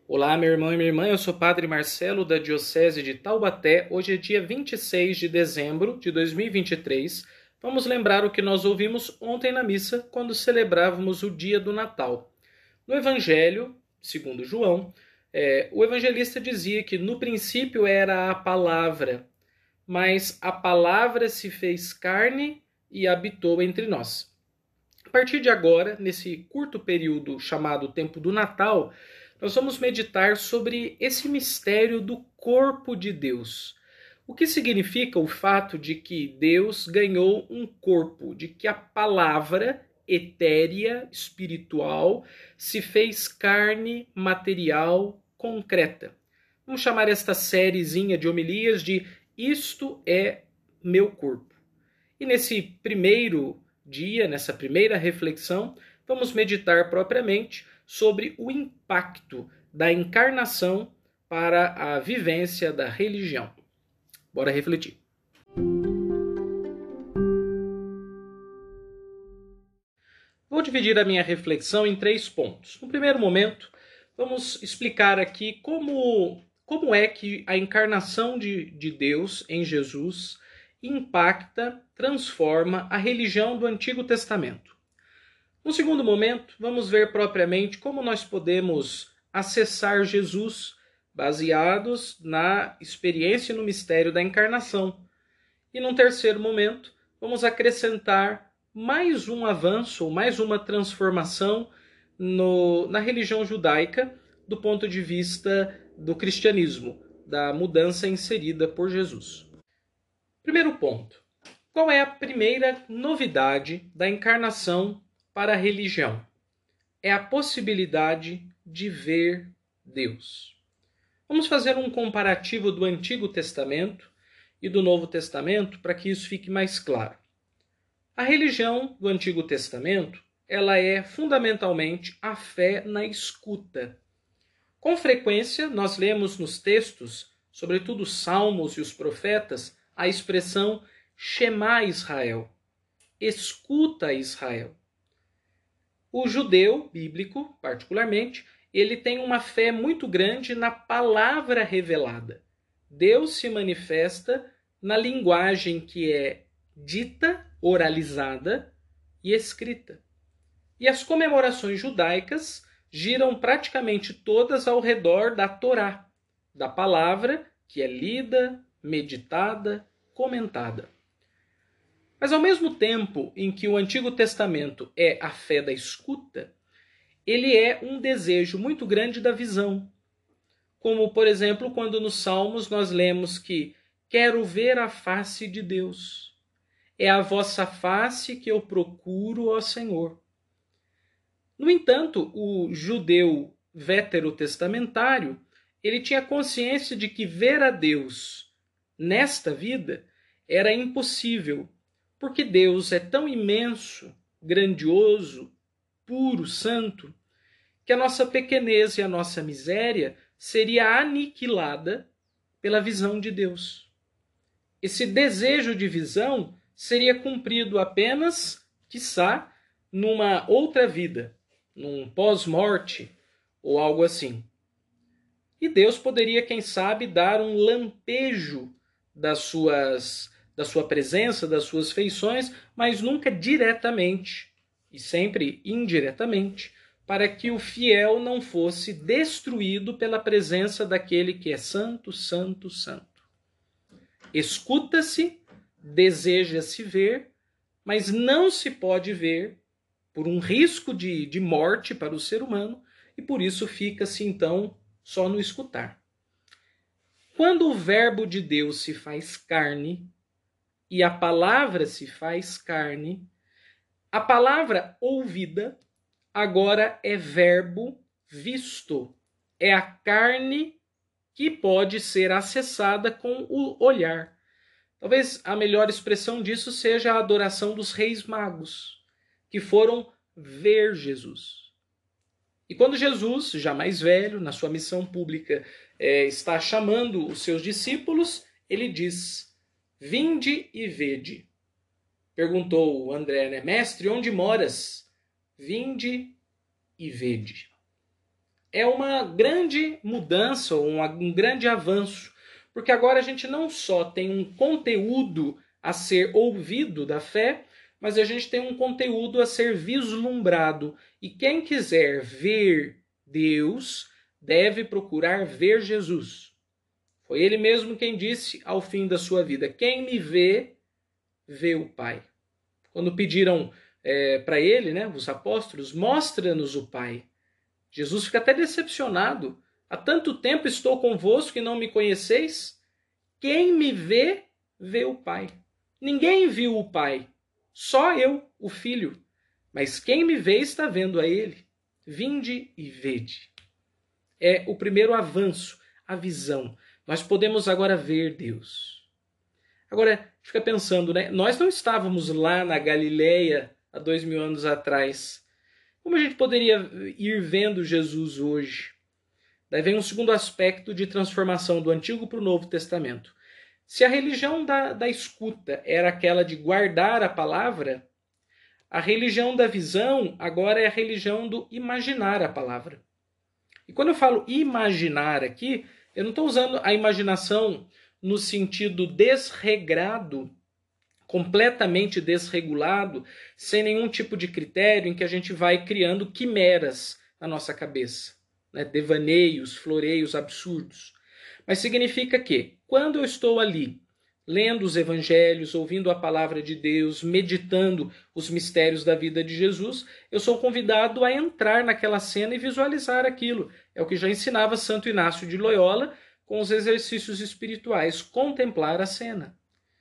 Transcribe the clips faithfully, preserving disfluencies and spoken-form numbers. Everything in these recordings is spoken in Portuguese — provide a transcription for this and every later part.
Olá, meu irmão e minha irmã, eu sou o Padre Marcelo da Diocese de Taubaté. Hoje é dia vinte e seis de dezembro de dois mil e vinte e três. Vamos lembrar o que nós ouvimos ontem na missa, quando celebrávamos o dia do Natal. No Evangelho, segundo João, é, o evangelista dizia que no princípio era a palavra, mas a palavra se fez carne e habitou entre nós. A partir de agora, nesse curto período chamado Tempo do Natal, nós vamos meditar sobre esse mistério do corpo de Deus. O que significa o fato de que Deus ganhou um corpo, de que a palavra etérea, espiritual, se fez carne material concreta. Vamos chamar esta sériezinha de homilias de Isto é meu corpo. E nesse primeiro dia, nessa primeira reflexão, vamos meditar propriamente sobre o impacto da encarnação para a vivência da religião. Bora refletir. Vou dividir a minha reflexão em três pontos. No primeiro momento, vamos explicar aqui como, como é que a encarnação de, de Deus em Jesus impacta, transforma a religião do Antigo Testamento. No segundo momento, vamos ver propriamente como nós podemos acessar Jesus baseados na experiência e no mistério da encarnação. E num terceiro momento, vamos acrescentar mais um avanço, ou mais uma transformação no, na religião judaica do ponto de vista do cristianismo, da mudança inserida por Jesus. Primeiro ponto. Qual é a primeira novidade da encarnação para a religião? É a possibilidade de ver Deus. Vamos fazer um comparativo do Antigo Testamento e do Novo Testamento para que isso fique mais claro. A religião do Antigo Testamento, ela é fundamentalmente a fé na escuta. Com frequência, nós lemos nos textos, sobretudo os Salmos e os profetas, a expressão Shema Israel. Escuta Israel. O judeu bíblico, particularmente, ele tem uma fé muito grande na palavra revelada. Deus se manifesta na linguagem que é dita, oralizada e escrita. E as comemorações judaicas giram praticamente todas ao redor da Torá, da palavra que é lida, meditada, comentada. Mas ao mesmo tempo em que o Antigo Testamento é a fé da escuta, ele é um desejo muito grande da visão. Como, por exemplo, quando nos Salmos nós lemos que quero ver a face de Deus. É a vossa face que eu procuro, ó Senhor. No entanto, o judeu veterotestamentário, ele tinha consciência de que ver a Deus nesta vida era impossível, porque Deus é tão imenso, grandioso, puro, santo, que a nossa pequenez e a nossa miséria seria aniquilada pela visão de Deus. Esse desejo de visão seria cumprido apenas, quiçá, numa outra vida, num pós-morte ou algo assim. E Deus poderia, quem sabe, dar um lampejo das suas, da sua presença, das suas feições, mas nunca diretamente, e sempre indiretamente, para que o fiel não fosse destruído pela presença daquele que é santo, santo, santo. Escuta-se, deseja-se ver, mas não se pode ver por um risco de, de morte para o ser humano, e por isso fica-se então só no escutar. Quando o verbo de Deus se faz carne, e a palavra se faz carne, a palavra ouvida agora é verbo visto. É a carne que pode ser acessada com o olhar. Talvez a melhor expressão disso seja a adoração dos reis magos, que foram ver Jesus. E quando Jesus, já mais velho, na sua missão pública, é, está chamando os seus discípulos, ele diz, vinde e vede. Perguntou André, né? Mestre, onde moras? Vinde e vede. é uma grande mudança, um, um grande avanço, porque agora a gente não só tem um conteúdo a ser ouvido da fé, mas a gente tem um conteúdo a ser vislumbrado. E quem quiser ver Deus deve procurar ver Jesus. Foi ele mesmo quem disse ao fim da sua vida: quem me vê, vê o Pai. Quando pediram é, para ele, né, os apóstolos, mostra-nos o Pai. Jesus fica até decepcionado. Há tanto tempo estou convosco e não me conheceis? Quem me vê, vê o Pai. Ninguém viu o Pai, só eu, o Filho. Mas quem me vê está vendo a ele. Vinde e vede. É o primeiro avanço, a visão. Nós podemos agora ver Deus. Agora, fica pensando, né? Nós não estávamos lá na Galileia há dois mil anos atrás. Como a gente poderia ir vendo Jesus hoje? Daí vem um segundo aspecto de transformação do Antigo para o Novo Testamento. Se a religião da, da escuta era aquela de guardar a palavra, a religião da visão agora é a religião do imaginar a palavra. E quando eu falo imaginar aqui, eu não estou usando a imaginação no sentido desregrado, completamente desregulado, sem nenhum tipo de critério, em que a gente vai criando quimeras na nossa cabeça, né? Devaneios, floreios absurdos. Mas significa que, quando eu estou ali, lendo os evangelhos, ouvindo a palavra de Deus, meditando os mistérios da vida de Jesus, eu sou convidado a entrar naquela cena e visualizar aquilo. É o que já ensinava Santo Inácio de Loyola com os exercícios espirituais, contemplar a cena.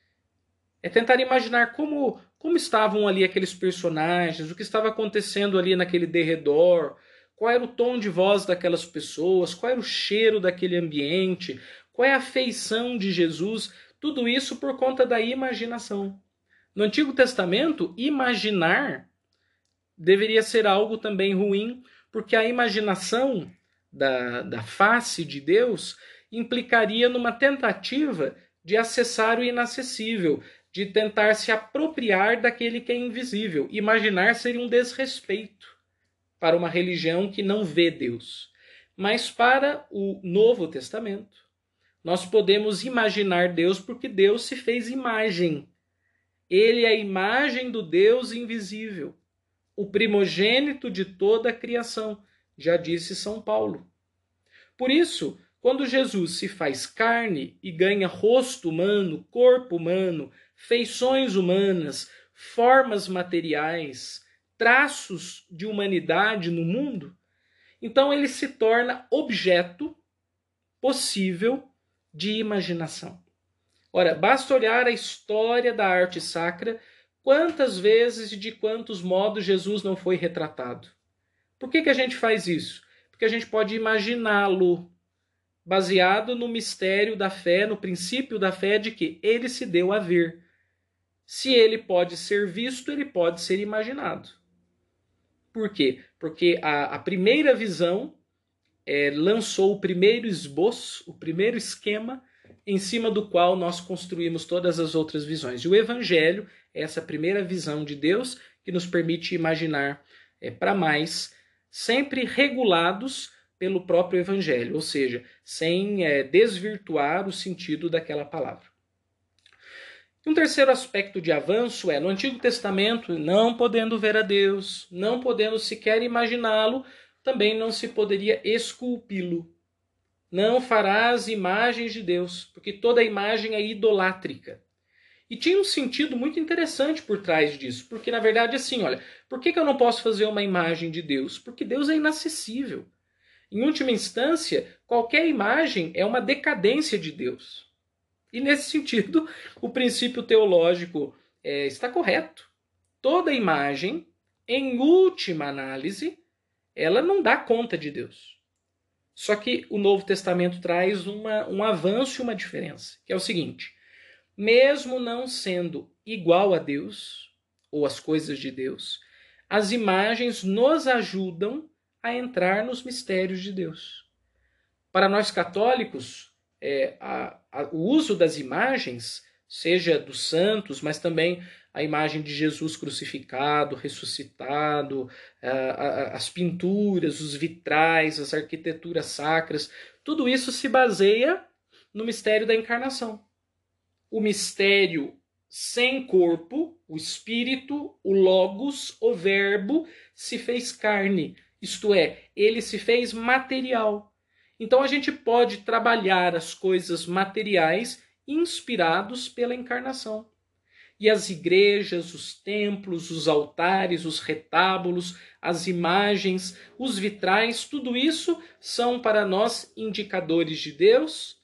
É tentar imaginar como, como estavam ali aqueles personagens, o que estava acontecendo ali naquele derredor, qual era o tom de voz daquelas pessoas, qual era o cheiro daquele ambiente, qual é a feição de Jesus, tudo isso por conta da imaginação. No Antigo Testamento, imaginar deveria ser algo também ruim, porque a imaginação da, da face de Deus implicaria numa tentativa de acessar o inacessível, de tentar se apropriar daquele que é invisível. Imaginar seria um desrespeito para uma religião que não vê Deus. Mas para o Novo Testamento, nós podemos imaginar Deus porque Deus se fez imagem. Ele é a imagem do Deus invisível, o primogênito de toda a criação, já disse São Paulo. Por isso, quando Jesus se faz carne e ganha rosto humano, corpo humano, feições humanas, formas materiais, traços de humanidade no mundo, então ele se torna objeto possível de imaginação. Ora, basta olhar a história da arte sacra, quantas vezes e de quantos modos Jesus não foi retratado. Por que que a gente faz isso? Porque a gente pode imaginá-lo, baseado no mistério da fé, no princípio da fé de que ele se deu a ver. Se ele pode ser visto, ele pode ser imaginado. Por quê? Porque a, a primeira visão é, lançou o primeiro esboço, o primeiro esquema, em cima do qual nós construímos todas as outras visões. E o Evangelho é essa primeira visão de Deus que nos permite imaginar é, para mais, sempre regulados pelo próprio Evangelho, ou seja, sem é, desvirtuar o sentido daquela palavra. Um terceiro aspecto de avanço é, no Antigo Testamento, não podendo ver a Deus, não podendo sequer imaginá-lo, também não se poderia esculpi-lo. Não farás imagens de Deus, porque toda imagem é idolátrica. E tinha um sentido muito interessante por trás disso, porque na verdade assim, olha, por que que eu não posso fazer uma imagem de Deus? Porque Deus é inacessível. Em última instância, qualquer imagem é uma decadência de Deus. E nesse sentido, o princípio teológico é, está correto. Toda imagem, em última análise, ela não dá conta de Deus. Só que o Novo Testamento traz uma, um avanço e uma diferença, que é o seguinte: mesmo não sendo igual a Deus, ou as coisas de Deus, as imagens nos ajudam a entrar nos mistérios de Deus. Para nós católicos, é, a, a, o uso das imagens seja dos santos, mas também a imagem de Jesus crucificado, ressuscitado, as pinturas, os vitrais, as arquiteturas sacras, tudo isso se baseia no mistério da encarnação. O mistério sem corpo, o Espírito, o Logos, o Verbo, se fez carne, isto é, ele se fez material. Então a gente pode trabalhar as coisas materiais inspirados pela encarnação. E as igrejas, os templos, os altares, os retábulos, as imagens, os vitrais, tudo isso são para nós indicadores de Deus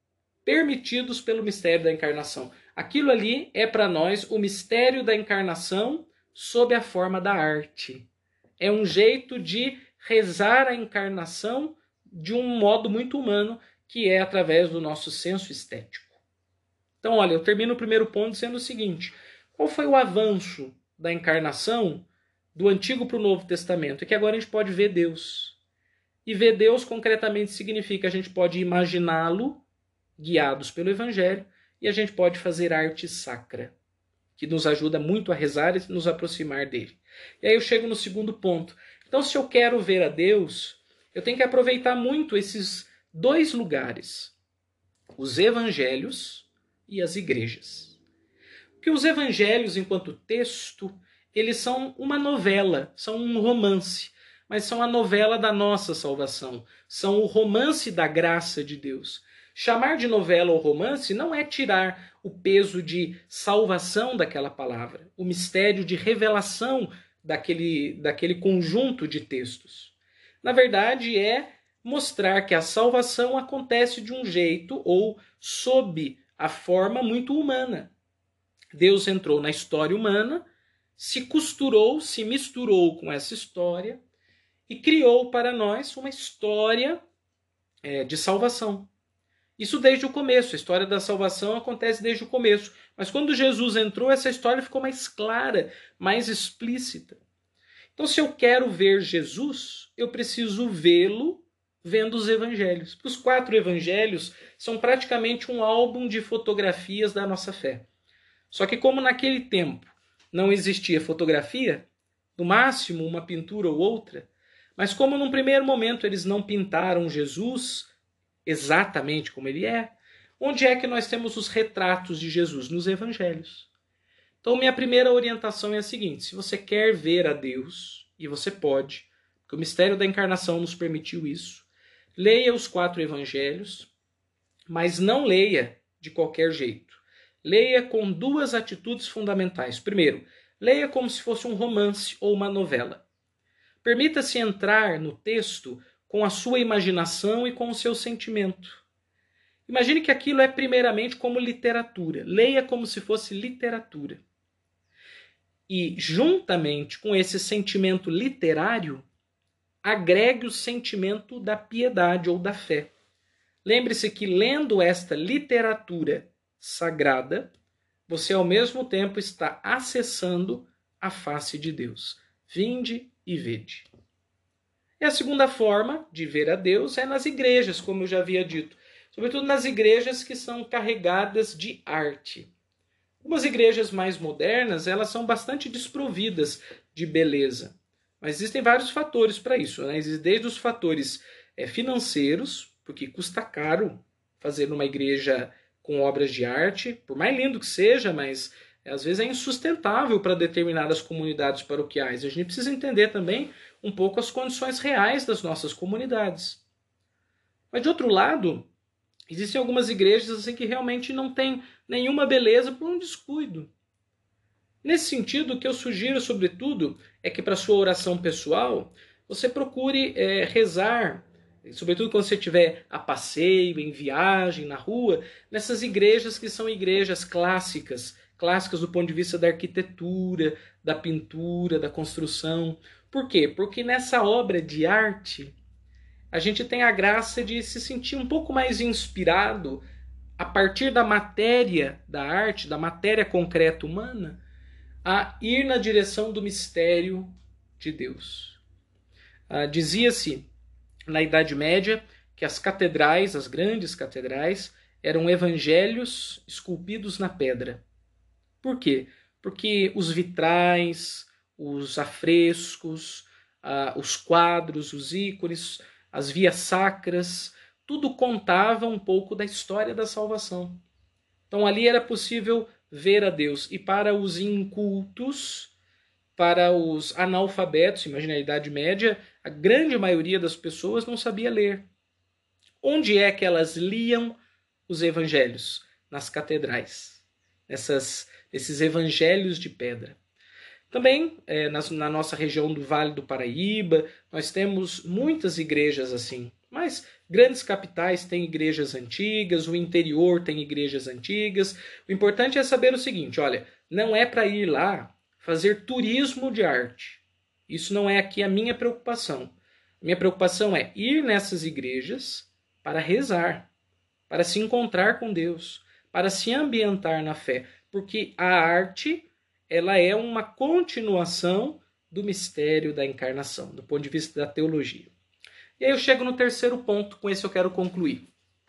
permitidos pelo mistério da encarnação. Aquilo ali é para nós o mistério da encarnação sob a forma da arte. É um jeito de rezar a encarnação de um modo muito humano, que é através do nosso senso estético. Então, olha, eu termino o primeiro ponto dizendo o seguinte: qual foi o avanço da encarnação do Antigo para o Novo Testamento? É que agora a gente pode ver Deus. E ver Deus concretamente significa que a gente pode imaginá-lo guiados pelo Evangelho, e a gente pode fazer arte sacra, que nos ajuda muito a rezar e nos aproximar dele. E aí eu chego no segundo ponto. Então, se eu quero ver a Deus, eu tenho que aproveitar muito esses dois lugares: os evangelhos e as igrejas. Porque os evangelhos, enquanto texto, eles são uma novela, são um romance, mas são a novela da nossa salvação, são o romance da graça de Deus. Chamar de novela ou romance não é tirar o peso de salvação daquela palavra, o mistério de revelação daquele, daquele conjunto de textos. Na verdade, é mostrar que a salvação acontece de um jeito ou sob a forma muito humana. Deus entrou na história humana, se costurou, se misturou com essa história e criou para nós uma história é, de salvação. Isso desde o começo, a história da salvação acontece desde o começo. Mas quando Jesus entrou, essa história ficou mais clara, mais explícita. Então, se eu quero ver Jesus, eu preciso vê-lo vendo os evangelhos. Porque os quatro evangelhos são praticamente um álbum de fotografias da nossa fé. Só que como naquele tempo não existia fotografia, no máximo uma pintura ou outra, mas como num primeiro momento eles não pintaram Jesus exatamente como ele é, onde é que nós temos os retratos de Jesus? Nos evangelhos. Então minha primeira orientação é a seguinte: se você quer ver a Deus, e você pode, porque o mistério da encarnação nos permitiu isso, leia os quatro evangelhos, mas não leia de qualquer jeito. Leia com duas atitudes fundamentais. Primeiro, leia como se fosse um romance ou uma novela. Permita-se entrar no texto com a sua imaginação e com o seu sentimento. Imagine que aquilo é primeiramente como literatura. Leia como se fosse literatura. E, juntamente com esse sentimento literário, agregue o sentimento da piedade ou da fé. Lembre-se que, lendo esta literatura sagrada, você ao mesmo tempo está acessando a face de Deus. Vinde e vede. E a segunda forma de ver a Deus é nas igrejas, como eu já havia dito. Sobretudo nas igrejas que são carregadas de arte. Algumas igrejas mais modernas, elas são bastante desprovidas de beleza. Mas existem vários fatores para isso, né? Desde os fatores é, financeiros, porque custa caro fazer uma igreja com obras de arte, por mais lindo que seja, mas às vezes é insustentável para determinadas comunidades paroquiais. A gente precisa entender também um pouco as condições reais das nossas comunidades. Mas de outro lado, existem algumas igrejas assim, que realmente não têm nenhuma beleza por um descuido. Nesse sentido, o que eu sugiro, sobretudo, é que para sua oração pessoal, você procure é, rezar, sobretudo quando você estiver a passeio, em viagem, na rua, nessas igrejas que são igrejas clássicas, clássicas do ponto de vista da arquitetura, da pintura, da construção. Por quê? Porque nessa obra de arte, a gente tem a graça de se sentir um pouco mais inspirado a partir da matéria da arte, da matéria concreta humana, a ir na direção do mistério de Deus. Ah, dizia-se na Idade Média que as catedrais, as grandes catedrais, eram evangelhos esculpidos na pedra. Por quê? Porque os vitrais, os afrescos, uh, os quadros, os ícones, as vias sacras, tudo contava um pouco da história da salvação. Então ali era possível ver a Deus. E para os incultos, para os analfabetos, imagina a Idade Média, a grande maioria das pessoas não sabia ler. Onde é que elas liam os evangelhos? Nas catedrais, nessas, nesses evangelhos de pedra. Também, é, na, na nossa região do Vale do Paraíba, nós temos muitas igrejas assim. Mas grandes capitais têm igrejas antigas, o interior tem igrejas antigas. O importante é saber o seguinte, olha, não é para ir lá fazer turismo de arte. Isso não é aqui a minha preocupação. A minha preocupação é ir nessas igrejas para rezar, para se encontrar com Deus, para se ambientar na fé, porque a arte, ela é uma continuação do mistério da encarnação, do ponto de vista da teologia. E aí eu chego no terceiro ponto, com esse eu quero concluir.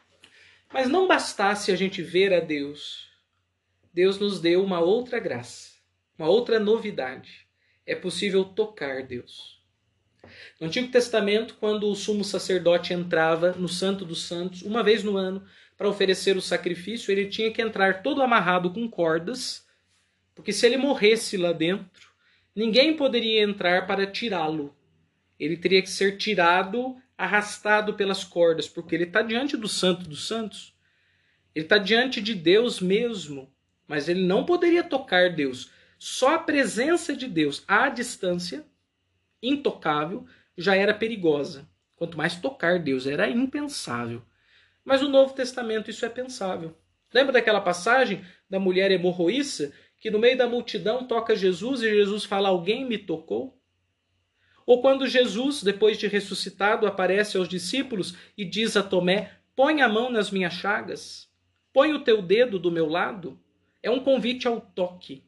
Mas não bastasse a gente ver a Deus, Deus nos deu uma outra graça, uma outra novidade. É possível tocar Deus. No Antigo Testamento, quando o sumo sacerdote entrava no Santo dos Santos, uma vez no ano, para oferecer o sacrifício, ele tinha que entrar todo amarrado com cordas, porque se ele morresse lá dentro, ninguém poderia entrar para tirá-lo. Ele teria que ser tirado, arrastado pelas cordas, porque ele está diante do Santo dos Santos. Ele está diante de Deus mesmo, mas ele não poderia tocar Deus. Só a presença de Deus à distância, intocável, já era perigosa. Quanto mais tocar Deus, era impensável. Mas no Novo Testamento isso é pensável. Lembra daquela passagem da mulher hemorroíça, que no meio da multidão toca Jesus e Jesus fala, alguém me tocou? Ou quando Jesus, depois de ressuscitado, aparece aos discípulos e diz a Tomé, põe a mão nas minhas chagas, põe o teu dedo do meu lado. É um convite ao toque.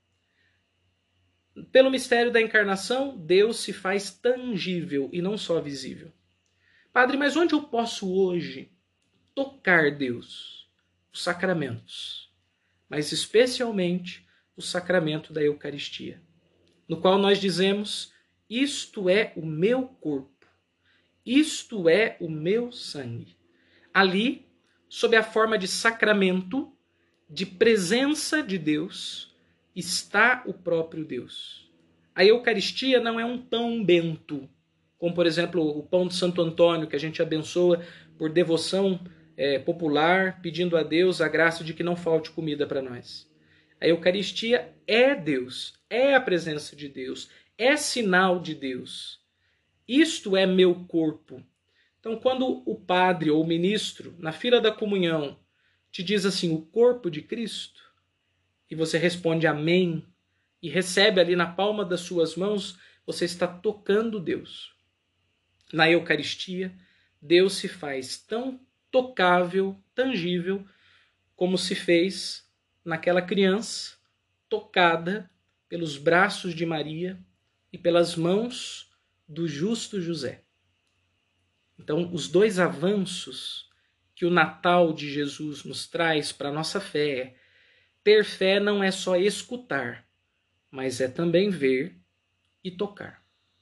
Pelo mistério da encarnação, Deus se faz tangível e não só visível. Padre, mas onde eu posso hoje tocar Deus? Os sacramentos, mas especialmente o sacramento da Eucaristia, no qual nós dizemos, isto é o meu corpo, isto é o meu sangue. Ali, sob a forma de sacramento, de presença de Deus, está o próprio Deus. A Eucaristia não é um pão bento, como por exemplo o pão de Santo Antônio, que a gente abençoa por devoção é, popular, pedindo a Deus a graça de que não falte comida para nós. A Eucaristia é Deus, é a presença de Deus, é sinal de Deus. Isto é meu corpo. Então, quando o padre ou o ministro, na fila da comunhão, te diz assim, o corpo de Cristo, e você responde amém, e recebe ali na palma das suas mãos, você está tocando Deus. Na Eucaristia, Deus se faz tão tocável, tangível, como se fez naquela criança tocada pelos braços de Maria e pelas mãos do justo José. Então, os dois avanços que o Natal de Jesus nos traz para a nossa fé é: ter fé não é só escutar, mas é também ver e tocar.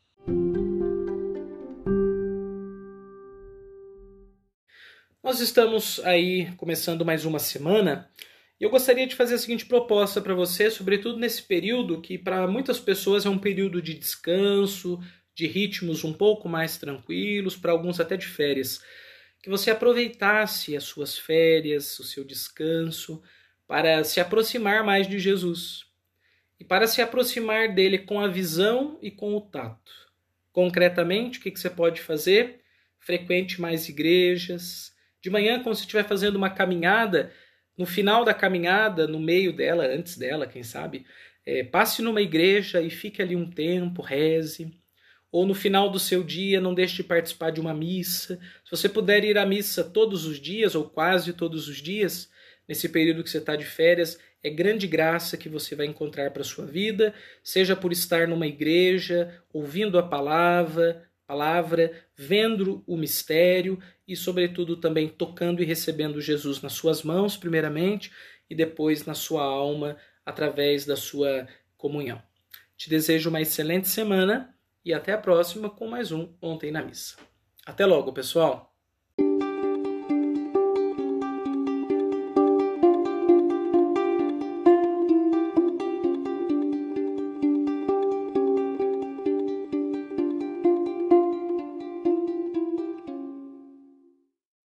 Nós estamos aí começando mais uma semana e eu gostaria de fazer a seguinte proposta para você, sobretudo nesse período que para muitas pessoas é um período de descanso, de ritmos um pouco mais tranquilos, para alguns até de férias. Que você aproveitasse as suas férias, o seu descanso, para se aproximar mais de Jesus. E para se aproximar dele com a visão e com o tato. Concretamente, o que você pode fazer? Frequente mais igrejas. De manhã, quando você estiver fazendo uma caminhada, no final da caminhada, no meio dela, antes dela, quem sabe, é, passe numa igreja e fique ali um tempo, reze. Ou no final do seu dia, não deixe de participar de uma missa. Se você puder ir à missa todos os dias, ou quase todos os dias, nesse período que você está de férias, é grande graça que você vai encontrar para a sua vida, seja por estar numa igreja, ouvindo a palavra, palavra, vendo o mistério e, sobretudo, também tocando e recebendo Jesus nas suas mãos, primeiramente, e depois na sua alma, através da sua comunhão. Te desejo uma excelente semana e até a próxima com mais um Ontem na Missa. Até logo, pessoal!